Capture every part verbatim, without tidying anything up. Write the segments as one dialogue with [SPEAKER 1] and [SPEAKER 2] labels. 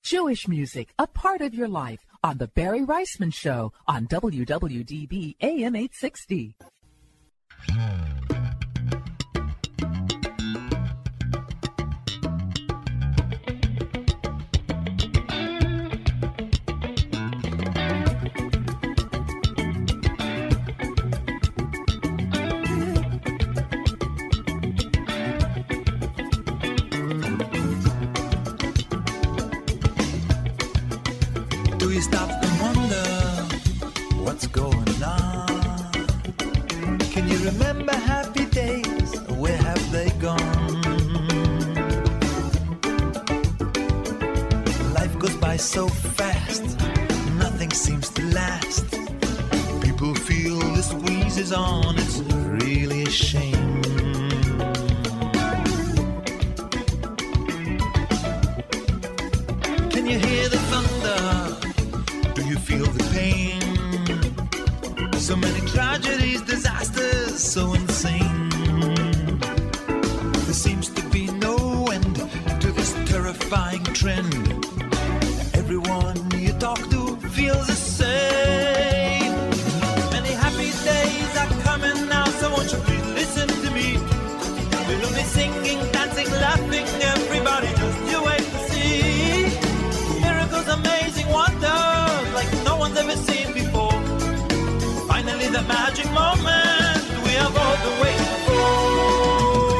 [SPEAKER 1] Jewish music, a part of your life, on The Barry Reisman Show on W W D B A M eight sixty.
[SPEAKER 2] Do you stop and wonder what's going on? Can you remember happy days? Where have they gone? Life goes by so fast, nothing seems to last. People feel the squeeze is on, it's really a shame. Can you hear the thunder? Do you feel the pain? So many tragedies, disasters, so insane. There seems to be no end to this terrifying trend. Everyone you talk to feels the same. Many happy days are coming now, so won't you please listen to me? We'll be singing, dancing, laughing, everybody just you wait to see. Miracles, amazing wonders, like no one's ever seen before. Finally the magic moment we have all been waiting for.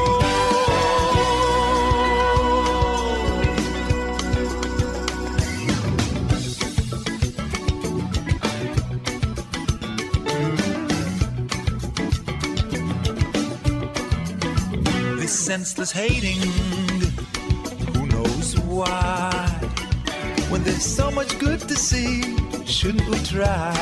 [SPEAKER 2] This senseless hating, who knows why? When there's so much good to see, shouldn't we try?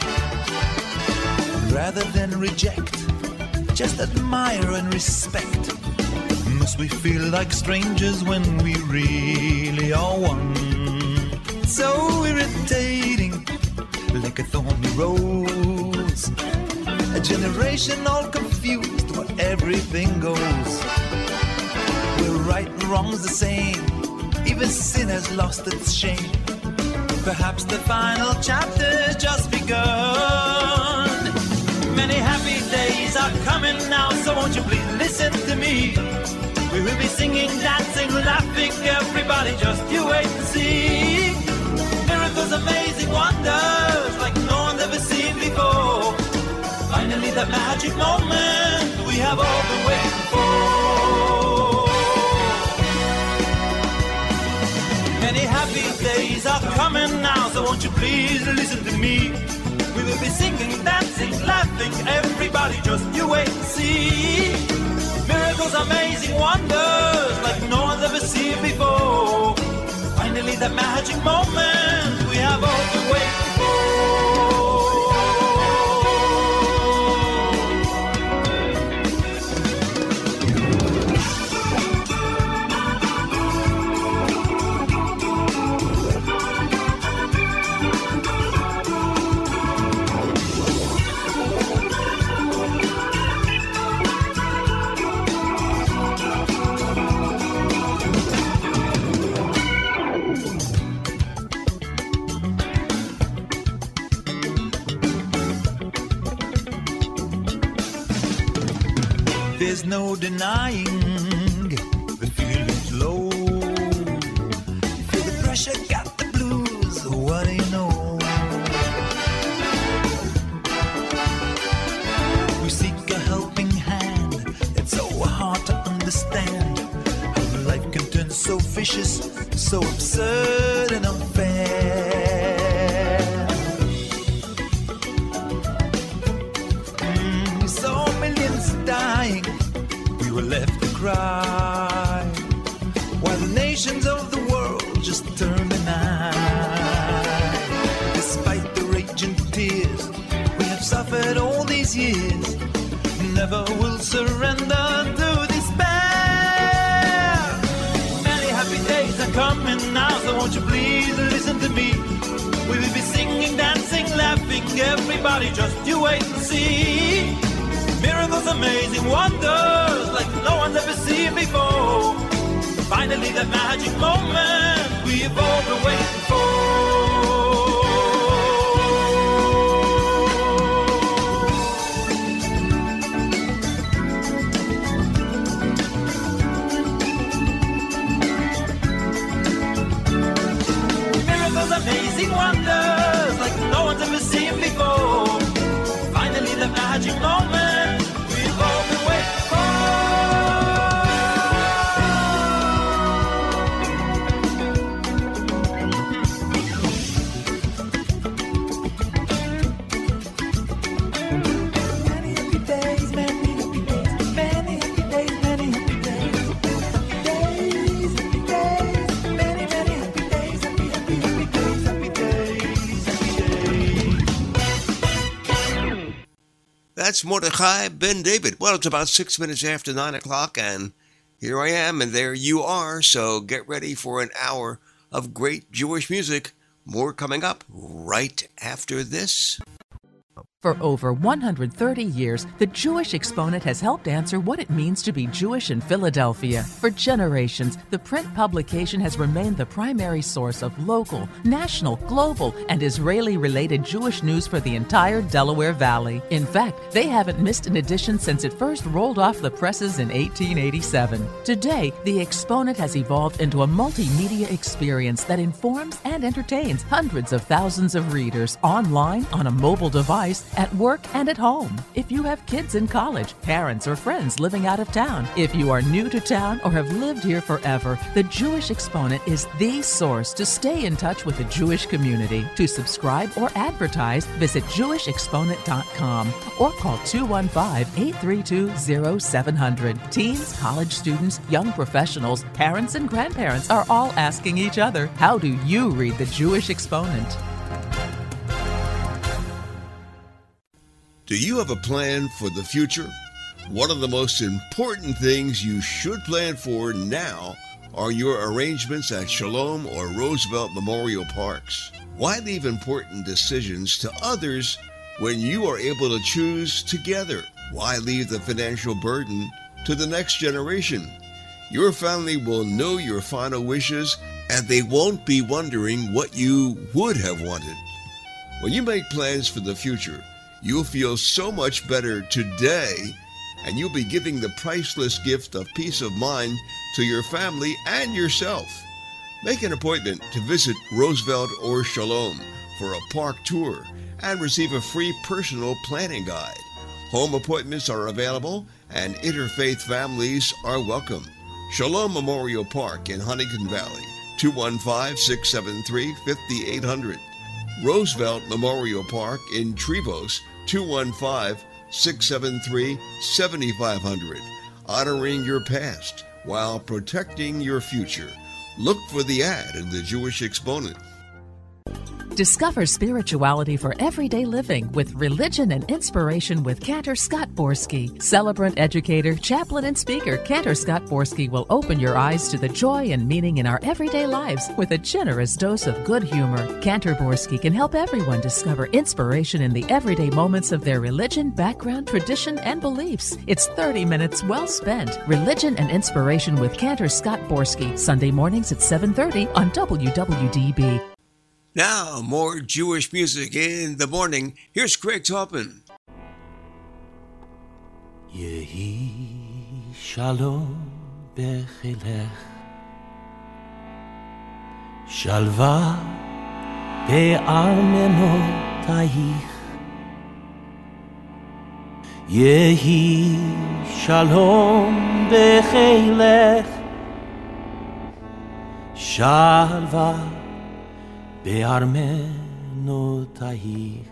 [SPEAKER 2] Rather than reject, just admire and respect. Must we feel like strangers when we really are one? So irritating, like a thorny rose. A generation all confused where everything goes. Where right and wrong's the same, even sin has lost its shame. Perhaps the final chapter's just begun. Many happy days are coming now, so won't you please listen to me? We will be singing, dancing, laughing, everybody just you wait and see. Miracles, amazing wonders, like no one's ever seen before. Finally that magic moment we have all been waiting for. Many happy days are coming now, so won't you please listen to me? We will be singing, dancing, laughing, everybody just you wait and see. Miracles, amazing wonders, like no one's ever seen before. Finally that magic moment we have all been waiting for. There's no denying the feeling's low. You feel the pressure, got the blues, what do you know? We seek a helping hand, it's so hard to understand how life can turn so vicious, so absurd and unfair. Mm, we saw millions dying, we were left to cry, while the nations of the world just turned an eye. Despite the raging tears we have suffered all these years, never will surrender to despair. Many happy days are coming now, so won't you please listen to me? We will be singing, dancing, laughing, everybody just you wait and see. Miracles, amazing wonders, like no one's ever seen before. Finally that magic moment we've all been waiting
[SPEAKER 3] that's Mordechai Ben David. Well, it's about six minutes after nine o'clock, and here I am, and there you are. So get ready for an hour of great Jewish music. More coming up right after this.
[SPEAKER 1] For over one hundred thirty years, the Jewish Exponent has helped answer what it means to be Jewish in Philadelphia. For generations, the print publication has remained the primary source of local, national, global, and Israeli-related Jewish news for the entire Delaware Valley. In fact, they haven't missed an edition since it first rolled off the presses in eighteen eighty-seven. Today, the Exponent has evolved into a multimedia experience that informs and entertains hundreds of thousands of readers online, on a mobile device, at work, and at home. If you have kids in college, parents, or friends living out of town, if you are new to town or have lived here forever, the Jewish Exponent is the source to stay in touch with the Jewish community. To subscribe or advertise, visit jewish exponent dot com or call two one five, eight three two, zero seven zero zero. Teens, college students, young professionals, parents, and grandparents are all asking each other, how do you read the Jewish Exponent?
[SPEAKER 3] Do you have a plan for the future? One of the most important things you should plan for now are your arrangements at Shalom or Roosevelt Memorial Parks. Why leave important decisions to others when you are able to choose together? Why leave the financial burden to the next generation? Your family will know your final wishes, and they won't be wondering what you would have wanted. When you make plans for the future, you'll feel so much better today, and you'll be giving the priceless gift of peace of mind to your family and yourself. Make an appointment to visit Roosevelt or Shalom for a park tour and receive a free personal planning guide. Home appointments are available, and interfaith families are welcome. Shalom Memorial Park in Huntington Valley, two one five, six seven three, five eight zero zero. Roosevelt Memorial Park in Trevose, two one five, six seven three, seven five zero zero. Honoring your past while protecting your future. Look for the ad in the Jewish Exponent.
[SPEAKER 1] Discover spirituality for everyday living with Religion and Inspiration with Cantor Scott Borski. Celebrant, educator, chaplain, and speaker, Cantor Scott Borski will open your eyes to the joy and meaning in our everyday lives with a generous dose of good humor. Cantor Borski can help everyone discover inspiration in the everyday moments of their religion, background, tradition, and beliefs. It's thirty minutes well spent. Religion and Inspiration with Cantor Scott Borski, Sunday mornings at seven thirty on W W D B.
[SPEAKER 3] Now, more Jewish music in the morning. Here's Craig Taupin.
[SPEAKER 4] Yehi shalom bechelech, shalva be'armenotayich. Yehi shalom bechelech, shalva be'armenotayich.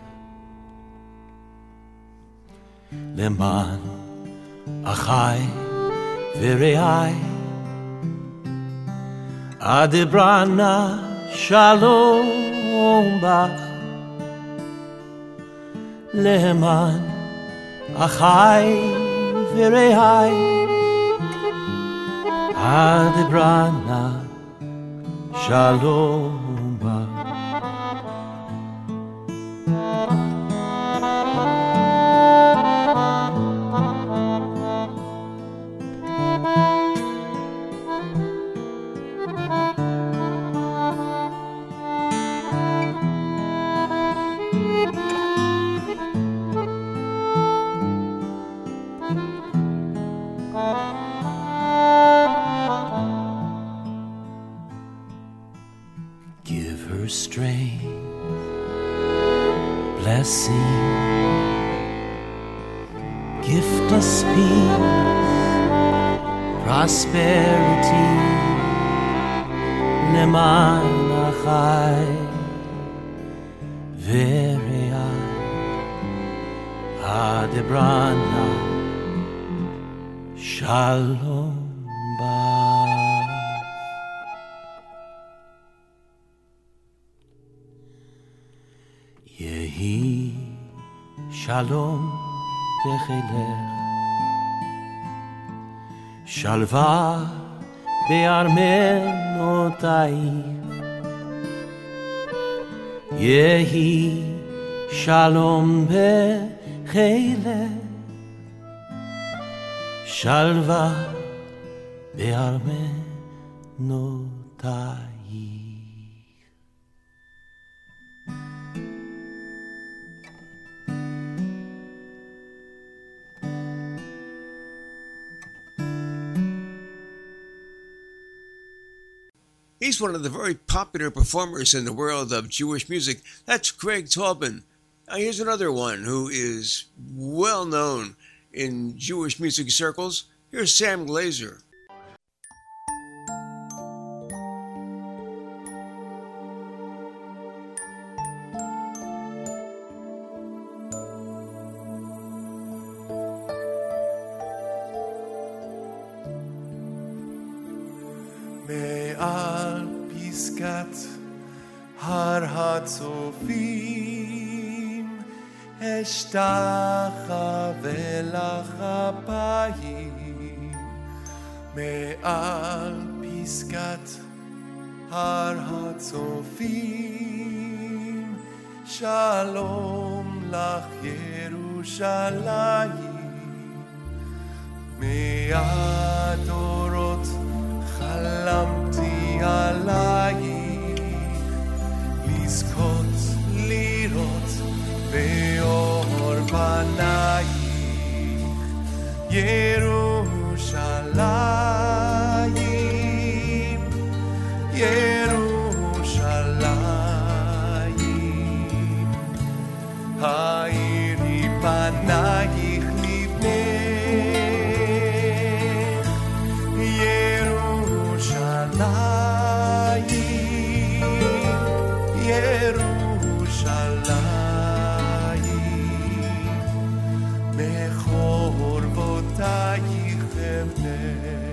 [SPEAKER 4] Leman achai v're'ai adebrana shalom bach. Leman achai v're'ai adebrana shalom bach. Give her strength, blessing, gift us peace, prosperity, leman achai v're'ai adebrana shalom bach. Yehi shalom תחילך שלווה בארמנותייך יהי שלום בחילך שלווה בארמנותייך.
[SPEAKER 3] He's one of the very popular performers in the world of Jewish music. That's Craig Taubman. Now here's another one who is well known in Jewish music circles. Here's Sam Glazer.
[SPEAKER 5] מעל פסגת הר הצופים אשתחווה לך אפיים מעל פסגת הר הצופים שלום לך ירושלים מהדורות חלמתי עלייך לזכות לראות באור פנייך ירושלים ירושלים האירי פנייך לבנך ירושלים ירושלים מחורבותייך אבנך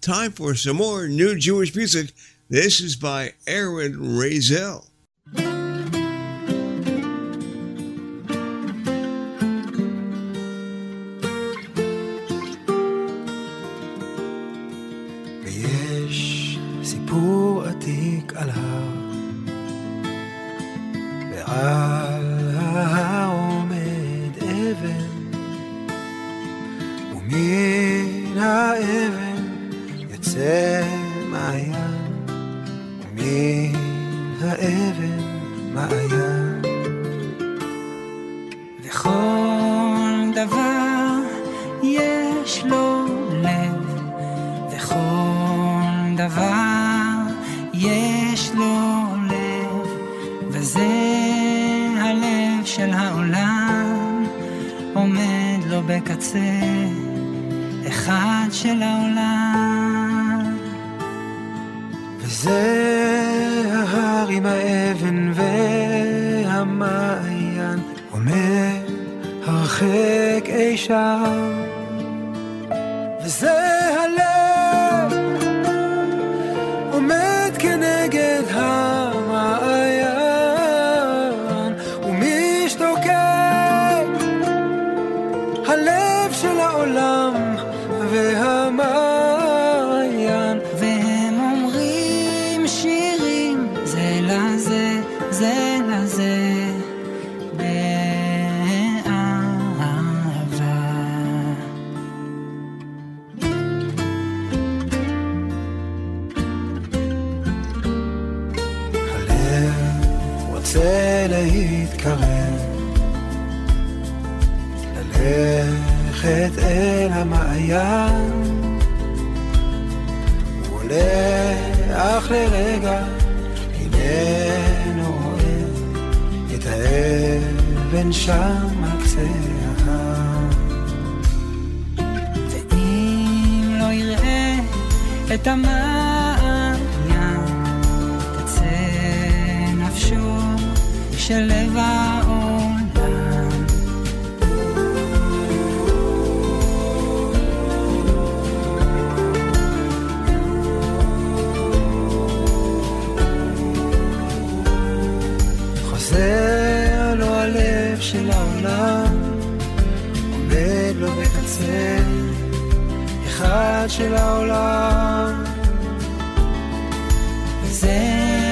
[SPEAKER 3] time for some more new Jewish music. This is by Aaron Razel.
[SPEAKER 6] ויש סיפור עתיק על הר, ועל ההר עומד אבן, ומן האבן יוצא מעיין, ומן האבן מעיין.
[SPEAKER 7] וכל דבר יש לו לב, וכל דבר יש לו לב, וזה הלב של העולם, עומד לו בקצה אחד של העולם.
[SPEAKER 6] וזה ההר עם האבן והמעיין, עומד הרחק אי שם. וזה הלב עומד כנגד המעיין, ומשתוקק הלב של העולם והמעיין.
[SPEAKER 7] והם אומרים שירים זה לזה, זה לזה,
[SPEAKER 6] רוצה להתקרב, ללכת אל המעיין, הוא עולה אך לרגע, איננו רואה את האבן שם על קצה ההר.
[SPEAKER 7] ואם לא יראה את המעיין, תצא נפשו של לב העולם.
[SPEAKER 6] חוזר לו הלב של העולם, עומד לו בקצה אחד של העולם.
[SPEAKER 7] וזה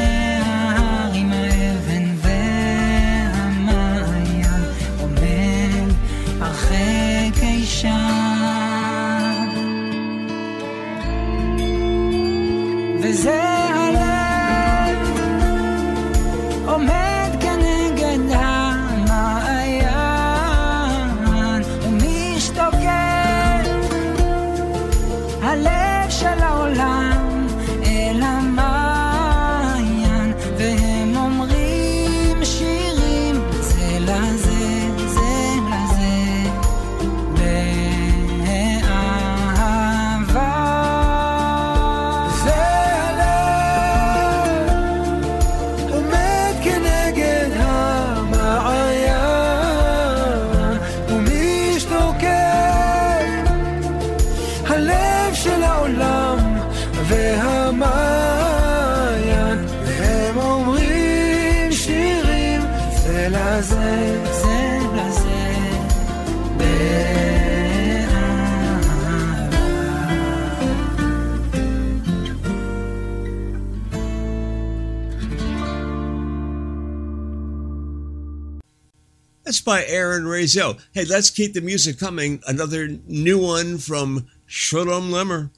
[SPEAKER 7] וזה הלב עומד כנגד המעיין, ומשתוקק הלב של העולם אל המעיין. והם אומרים שירים זה לזה, זה לזה, באהבה.
[SPEAKER 6] והמעיין, והם אומרים שירים זה לזה, זה לזה, באהבה.
[SPEAKER 3] That's by Aaron Razel. Hey, let's keep the music coming. Another new one from Shalom Lemmer.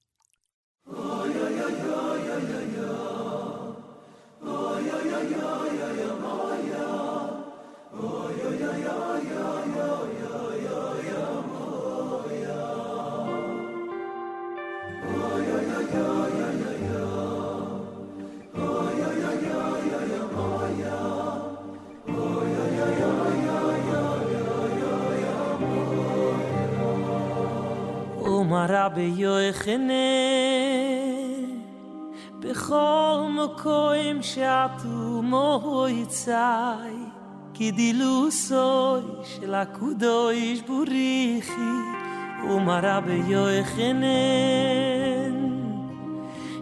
[SPEAKER 4] Rabbi Yochanan bechol mokoim she'atu moitzai kidilusoy shel hakudosh burichi Umar Rabbi Yochanan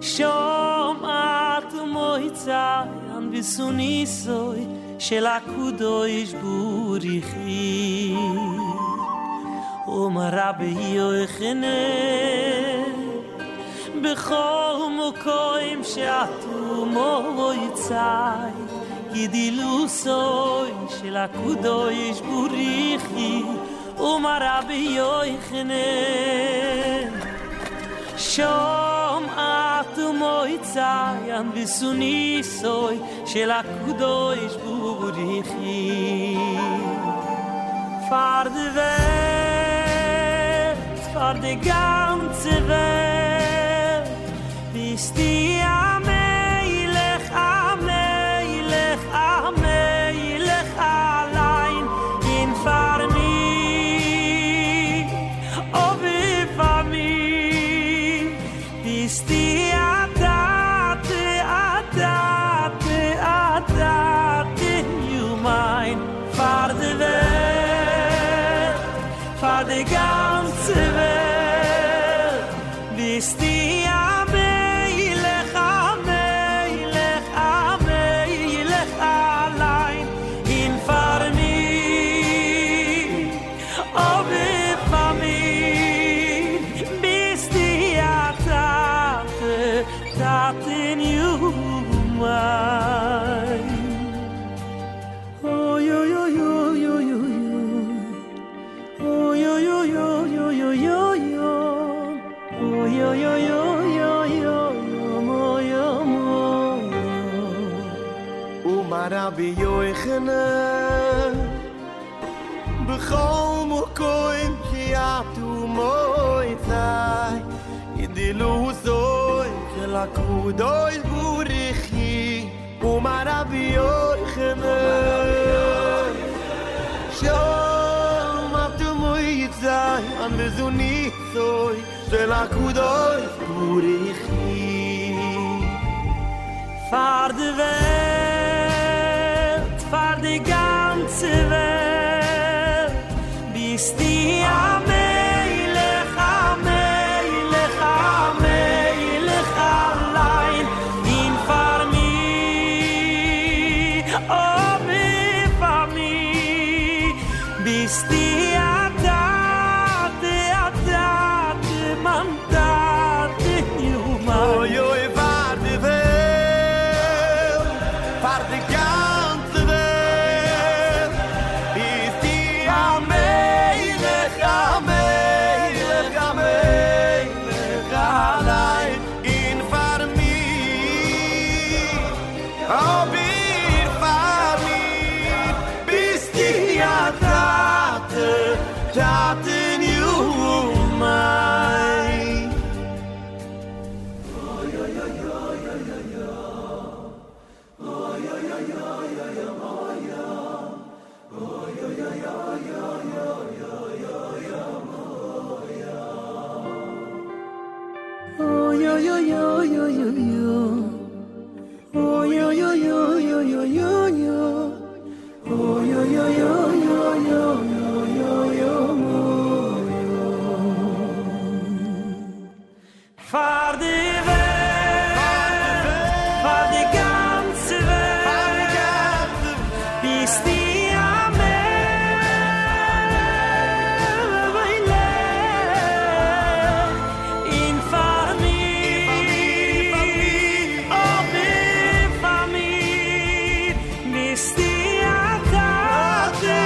[SPEAKER 4] שומעת ומויצאי אנביסוניסוי של הקודש בוריחי ומרה ביוחנה בכל מקום שעתו מויצאי ידילוסוי של הקודש בוריחי ומרה ביוחנה שומעת ומויצאי אנביסוניסוי של הקודש בוריחי För de Welt, för de ganze Welt bist die Amelech, Amelech, Amelech allein in für mich, oh wie für mich bist die Adate, Adate, Adate you mein für de Welt, für die ganze Welt bist die Amelech, Amelech, Amelech allein in für mich, oh wie für mich bist die Tate, Taten you mein. Oh yo yo yo yo yo yo. Oh yo yo yo yo yo yo yo. Oh yo yo yo yo yo yo mo yo mo.
[SPEAKER 5] Umara biyochene bechol mokoim ki atu moitzai idilu zoi kelakudoy burichi Umara biyochene shom atu moitzai an mezunitzoy kelakudoy burichi
[SPEAKER 4] Für die Welt, für die ganze Welt bist die Amelech, Amelech, Amelech allein in für mich, oh wie für mich bist die Adate, Adate, Mandate, Juma.
[SPEAKER 5] Oh yo var de vel var de ganze vel ist die Amelech, Amelech, Amelech allein in für mich, oh wir für mich bist die Tate, Taten you mein.
[SPEAKER 4] Oh yo yo yo yo yo yo. Oh yo yo yo yo yo yo yo. Oh yo yo yo yo yo yo yo yo mo yo. Für die Welt, für die ganze Welt bist die Amelech in für mich, oh wie für mich bist die Adate,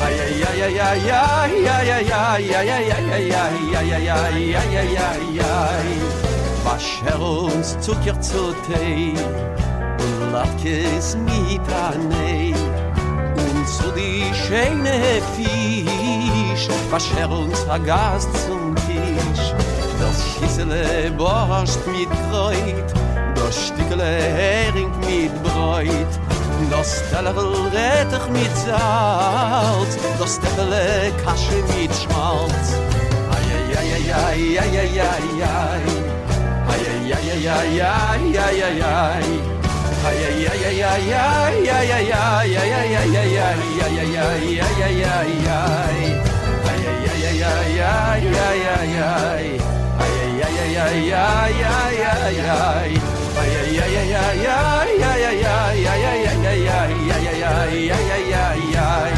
[SPEAKER 8] Ay ay ay ay ay ay ay ay ay ay ay ay ay ay ay ay ay Basher uns Zucker zu Tee und Latkes mit Anei und zu die schöne Fisch Basher uns a Gast zum Tisch das Schissele Borscht mit Kreut das Stückele Hering mit Bräut das Tellerl Rettich mit Salz das Teppele Kasche mit Schmalz Ay ay ay ay ay ay ay ay Ay ay ay ay ay ay ay ay Ay ay ay ay ay ay ay ay ay ay ay ay ay ay ay ay ay ay ay Ay ay ay ay ay ay ay ay Ay ay ay ay ay ay ay ay Ay ay ay ay ay ay ay ay ay ay ay ay ay ay ay ay ay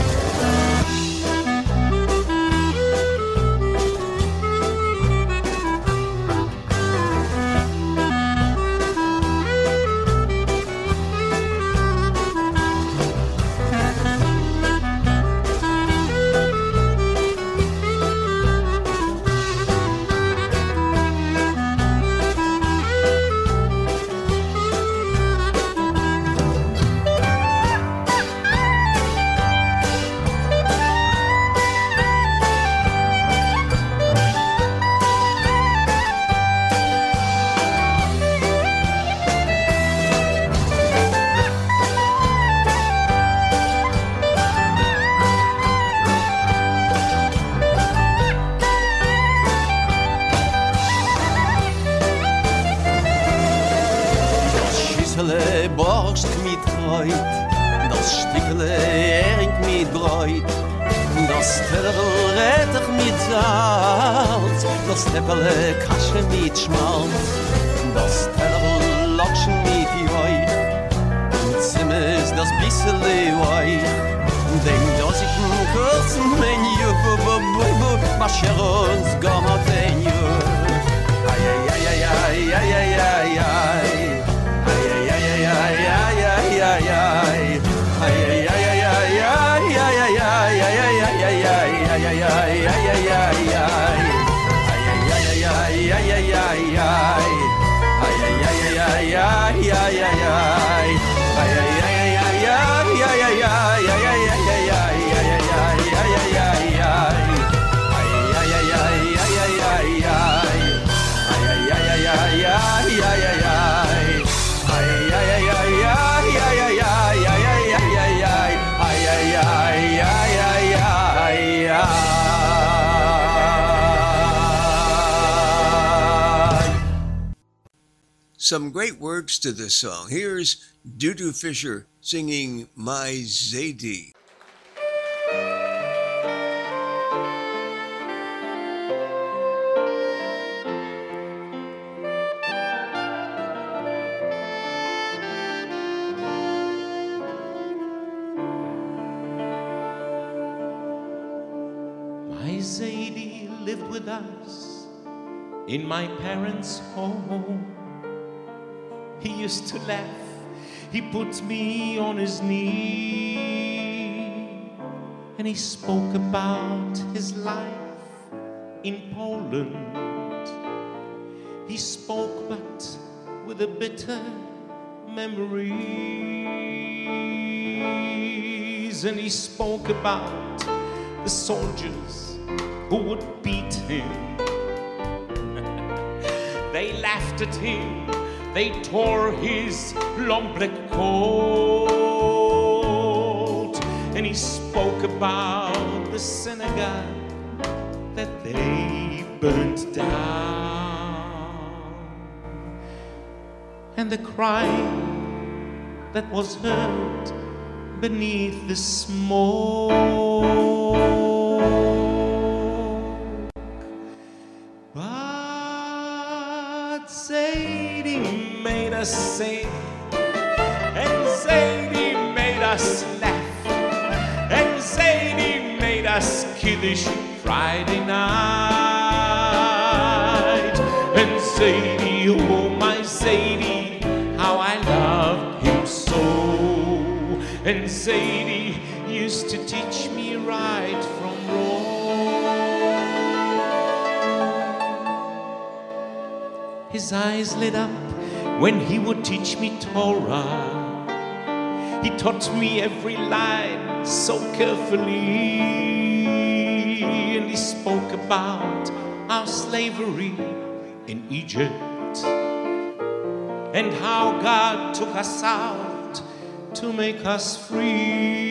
[SPEAKER 8] Borscht mit Kreut, das Stückele Hering mit Bräut, das Tellerl Rettich mit Salz, das Teppele Kasche mit Schmalz, das Tellerl Lokschen mit Joich, und Zimmers das Bissele Weich, denk dass ich einen kurzen Menü, Bascher uns gammert ein Jür. Ay ay ay ay ay ay ay ay Ay ay ay ay ay ay ay ay Ay ay ay ay ay ay ay ay ay ay ay ay ay ay ay ay ay ay Ay ay ay ay ay ay ay Ay ay ay ay ay ay ay ay Ay ay ay ay ay ay ay ay ay ay ay ay ay ay ay
[SPEAKER 3] Some great words to this song. Here's Dudu Fisher singing My Zaidi.
[SPEAKER 9] My Zaidi lived with us in my parents' home. He used to laugh, he put me on his knee, and he spoke about his life in Poland. He spoke but with a bitter memories, and he spoke about the soldiers who would beat him. They laughed at him, they tore his long black coat, and he spoke about the synagogue that they burnt down, and the cry that was heard beneath the smoke. But Zaidi made us sing, and Zaidi made us laugh, and Zaidi made us kiddish Friday night. And Zaidi, oh my Zaidi, how I loved him so. And Zaidi, used to teach me right from wrong. His eyes lit up when he would teach me Torah. He taught me every line so carefully, and he spoke about our slavery in Egypt and how God took us out to make us free.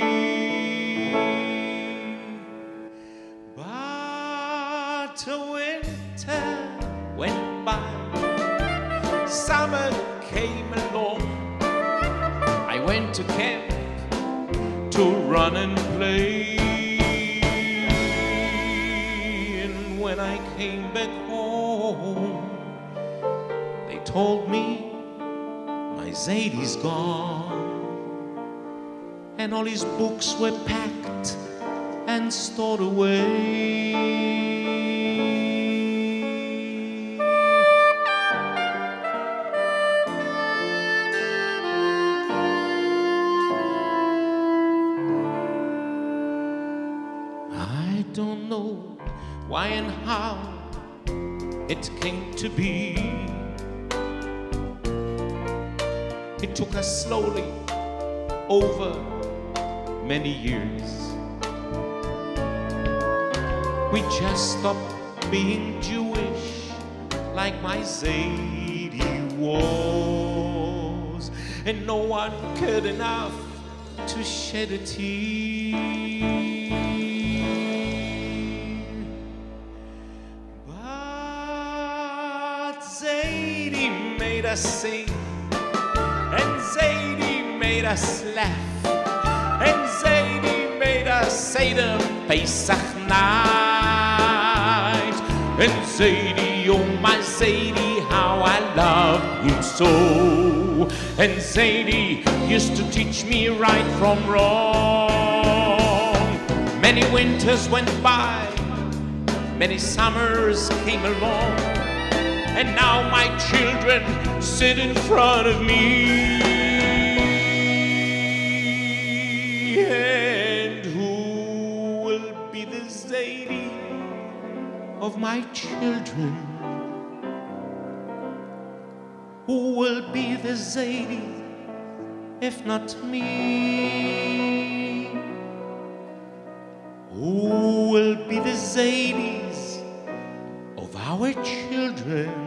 [SPEAKER 9] But a winter went by, summer came along. I went to camp to run and play, and when I came back home, they told me my Zadie's gone, and all his books were packed and stored away. I don't know why and how it came to be. It took us slowly over many years. We just stopped being Jewish like my Zadie was, and no one cared enough to shed a tear. But Zadie made us sing, and Zadie made us laugh, and Zadie made us say the Pesach night. And Zadie, oh my Zadie, how I love him so. And Zadie used to teach me right from wrong. Many winters went by, many summers came along, and now my children sit in front of me. And who will be the Zadie of my children? Who will be the Zadie if not me? Who will be the Zadies of our children?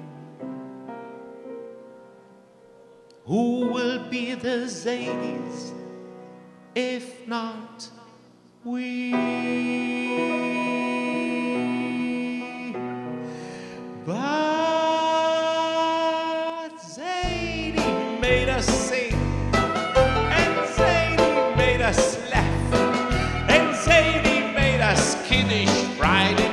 [SPEAKER 9] Who will be the Zadies if not we? But Zadie made us sing, and Zadie made us laugh, and Zadie made us Kiddush Friday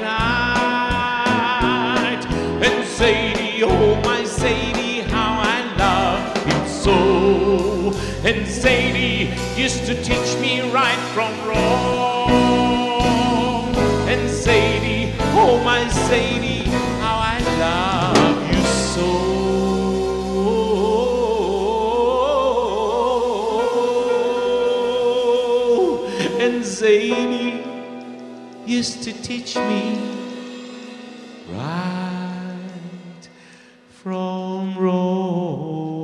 [SPEAKER 9] night. And Zadie, oh my Zadie, how I love him so. And Zadie used to teach me right from wrong. And Zadie, oh my Zadie, how I love you so. And Zadie used to teach me right from wrong.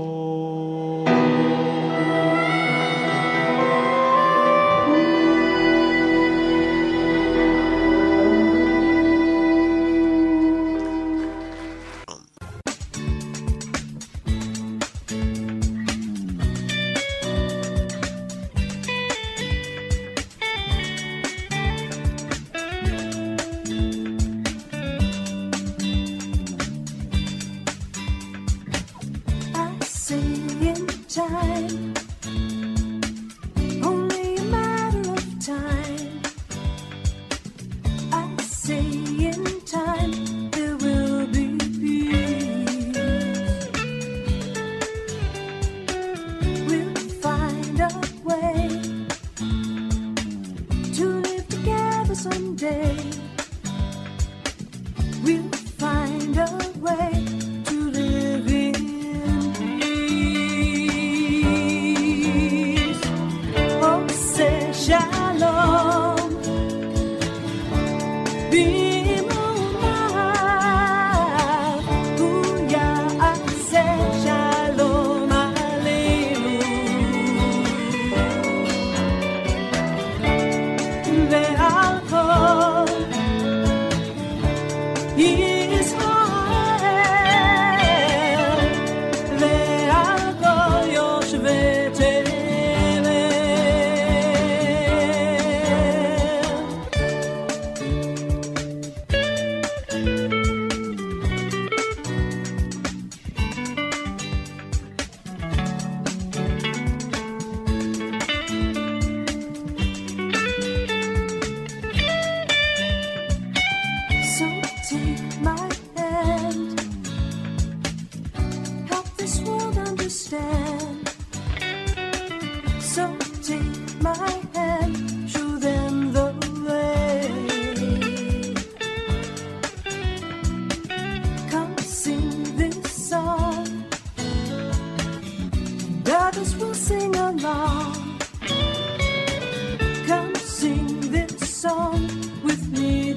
[SPEAKER 10] Time, only a matter of time. I say in time there will be peace. We'll find a way to live together someday. We'll find a way to live in peace. Oh, say, shall my hand, show them the way. Come sing this song, and others will sing along. Come sing this song with me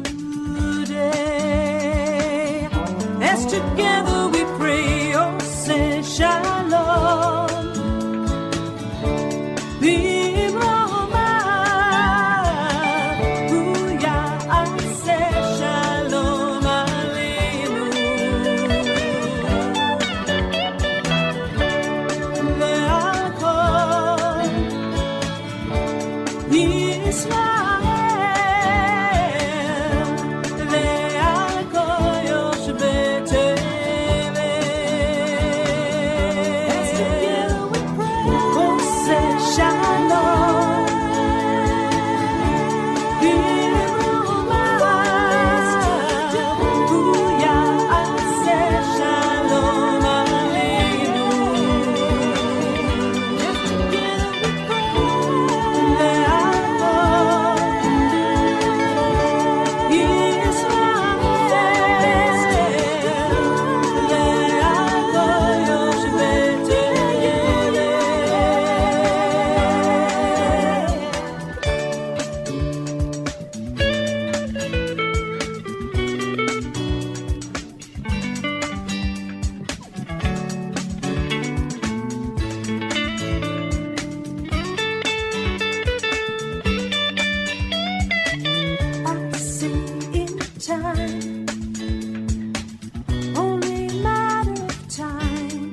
[SPEAKER 10] today. As together we pray, oh say shalom. B'Roma, Booyah, I say shalom aleinu. Le'akol Yisrael, le'akol yoshvei tevel. As together we pray, oh say shalom. B'Roma, Booyah, I say shalom aleinu. As together we pray, le'akol Yisrael, le'akol yoshvei tevel. I see in time, only a matter of time.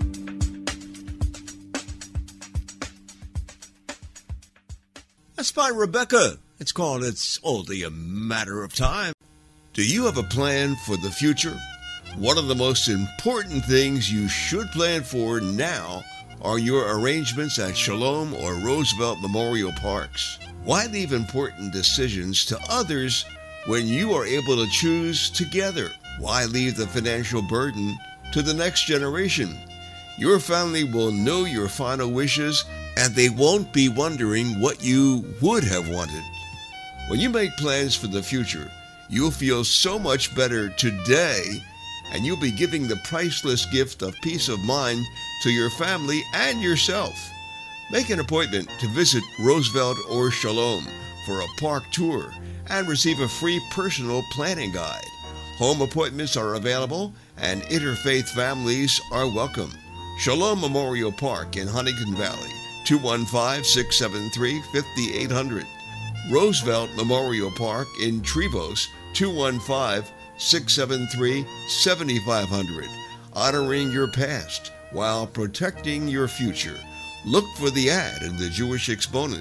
[SPEAKER 3] That's by Rebecca. It's called It's Only a Matter of Time. Do you have a plan for the future? One of the most important things you should plan for now are your arrangements at Shalom or Roosevelt Memorial Parks. Why leave important decisions to others when you are able to choose together? Why leave the financial burden to the next generation? Your family will know your final wishes, and they won't be wondering what you would have wanted. When you make plans for the future, you'll feel so much better today, and you'll be giving the priceless gift of peace of mind to your family and yourself. Make an appointment to visit Roosevelt or Shalom for a park tour and receive a free personal planning guide. Home appointments are available and interfaith families are welcome. Shalom Memorial Park in Huntington Valley, two one five, six seven three, five eight zero zero. Roosevelt Memorial Park in Trevose, two one five, six seven three, seven five zero zero. Honoring your past while protecting your future. Look for the ad in the Jewish Exponent.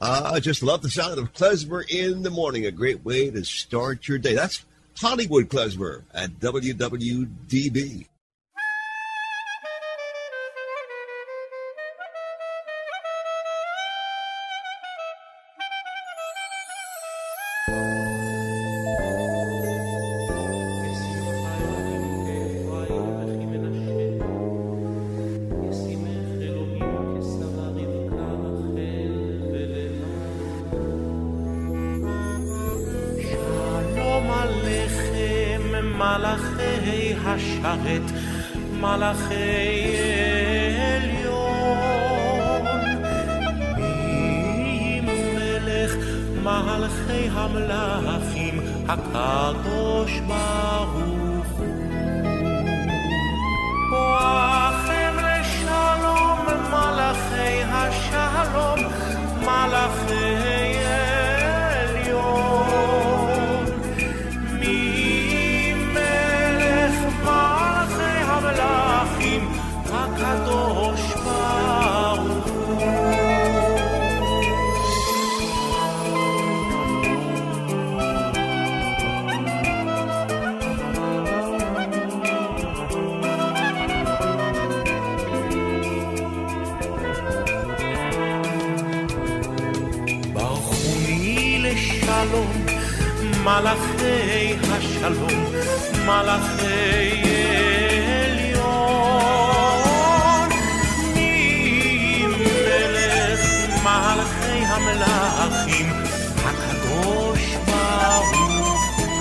[SPEAKER 3] I just love the sound of klezmer in the morning. A great way to start your day. That's Hollywood Klezmer at W W D B.
[SPEAKER 9] מלאכי השרת, מלאכי עליון, מי מלך מלכי המלאכים, הקדוש ברוך הוא. בואכם לשלום, מלאכי השלום, מלאכי עליון, מי המלאכים, הקדוש ברוך הוא. ברכוני לשלום, מלאכי השלום, מלאכי מלכי המלאכים, הקדוש ברוך הוא.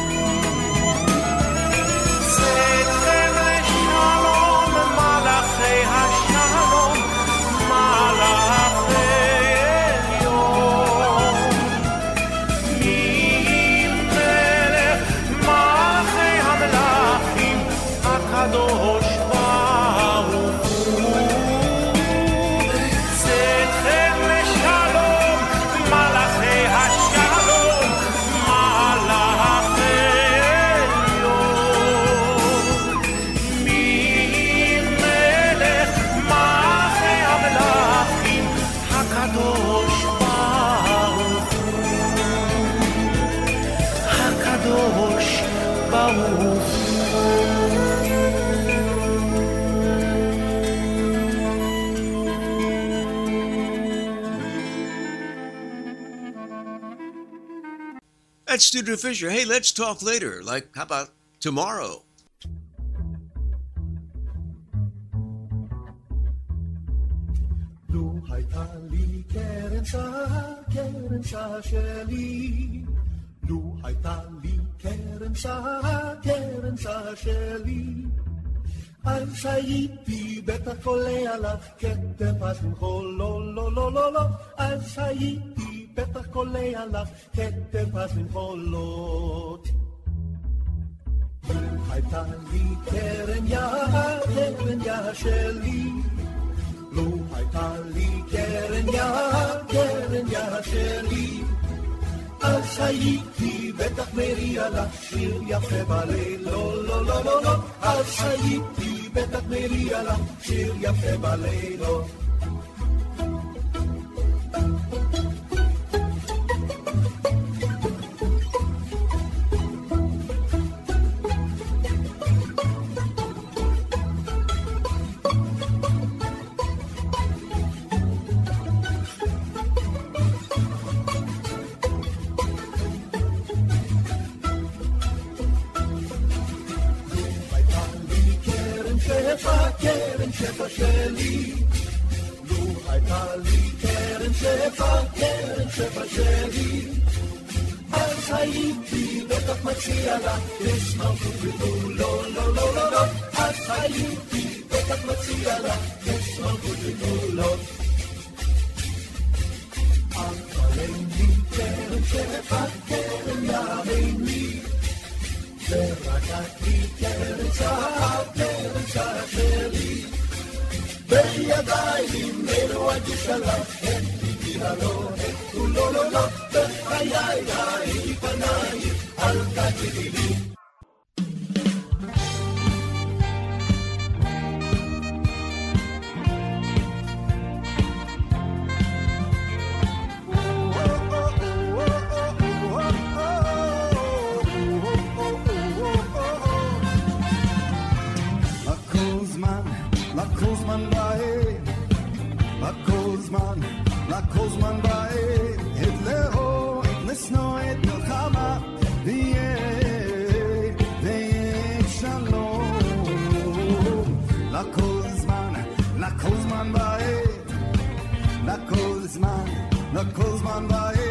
[SPEAKER 9] צאתם לשלום, מלאכי השלום, מלאכי עליון, מי מלך מלכי המלאכים, הקדוש ברוך הוא. צאתם לשלום, מלאכי השלום, מלאכי עליון, מי מלך מלכי המלאכים, הקדוש ברוך הוא, הקדוש ברוך הוא.
[SPEAKER 3] That's Studio Fisher. Hey, let's talk later. Like, how about tomorrow?
[SPEAKER 11] לו הייתה לי קרן שעה, קרן שעה שלי. לו הייתה לי קרן שעה, קרן שעה שלי. אז הייתי בטח קולע לך כתב השמחו, לא, לא, לא, לא, לא. אז הייתי בטח קולע לך כתב השמחולות. הייתה לי קרן יאה, קרן יאה שלי. לו הייתה לי קרן יאה, קרן יאה שלי. אז הייתי בטח מריע לך שיר יפה בליל, לא, לא, לא, לא, לא. אז הייתי בטח מריע לך שיר יפה בלילות. קרן שפע שלי, לו הייתה לי קרן שפע, קרן שפע שלי, אז הייתי בטח מציע לה ישמעות ותו, לא, לא, לא, לא, לא, אז הייתי בטח מציע לה ישמעות ותו, לא. אבל אין לי קרן שפע, קרן יערים לי, ורק לי קרן שעה, קרן שעה שלי, בידיים אלו אדיש עליו, אין לי לא, אין כולו לא, לא, בחיי היי פניי, אל תגידי לי.
[SPEAKER 12] לכל זמן בעת, לכל זמן, לכל זמן בעת, את לאור, את לשנוא, את מלחמה, ויהיה, ויהיה שלום. לכל זמן, לכל זמן בעת, לכל זמן, לכל זמן בעת.